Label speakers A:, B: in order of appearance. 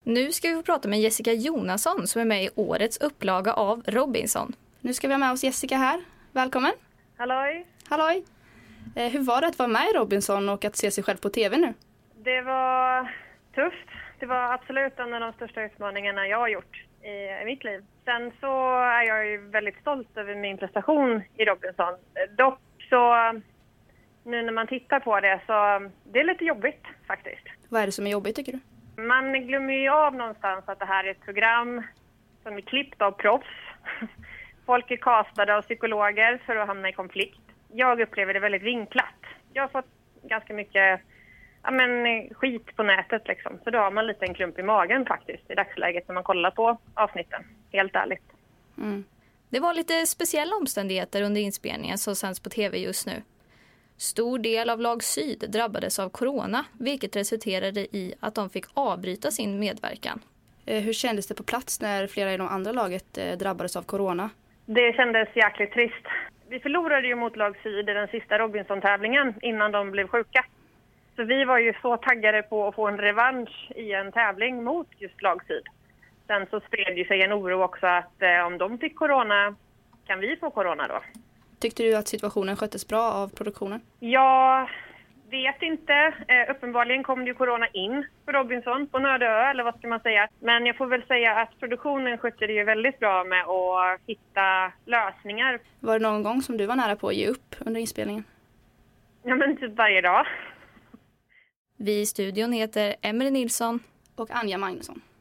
A: Nu ska vi få prata med Jessica Jonasson som är med i årets upplaga av Robinson.
B: Nu ska vi ha med oss Jessica här. Välkommen.
C: Halloj.
B: Halloj. Hur var det att vara med i Robinson och att se sig själv på tv nu?
C: Det var tufft. Det var absolut en av de största utmaningarna jag har gjort i mitt liv. Sen så är jag ju väldigt stolt över min prestation i Robinson. Dock så, nu när man tittar på det så det är lite jobbigt faktiskt.
B: Vad är det som är jobbigt tycker du?
C: Man glömmer ju av någonstans att det här är ett program som är klippt av proffs. Folk är castade av psykologer för att hamna i konflikt. Jag upplever det väldigt vinklat. Jag har fått ganska mycket skit på nätet liksom. Så då har man lite en klump i magen faktiskt i dagsläget när man kollar på avsnitten. Helt ärligt.
A: Mm. Det var lite speciella omständigheter under inspelningen som sänds på tv just nu. Stor del av lag Syd drabbades av corona, vilket resulterade i att de fick avbryta sin medverkan.
B: Hur kändes det på plats när flera i de andra laget drabbades av corona?
C: Det kändes jäkligt trist. Vi förlorade ju mot lag Syd i den sista Robinson-tävlingen innan de blev sjuka. Så vi var ju så taggade på att få en revansch i en tävling mot just lag Syd. Sen så spred ju sig en oro också att om de fick corona, kan vi få corona då?
B: Tyckte du att situationen sköttes bra av produktionen?
C: Jag vet inte. Uppenbarligen kom det ju corona in på Robinson på Nördö, eller vad ska man säga. Men jag får väl säga att produktionen skötte det ju väldigt bra med att hitta lösningar.
B: Var det någon gång som du var nära på att ge upp under inspelningen?
C: Ja, men typ varje dag.
A: Vi i studion heter Emelie Nilsson
B: och Anja Magnusson.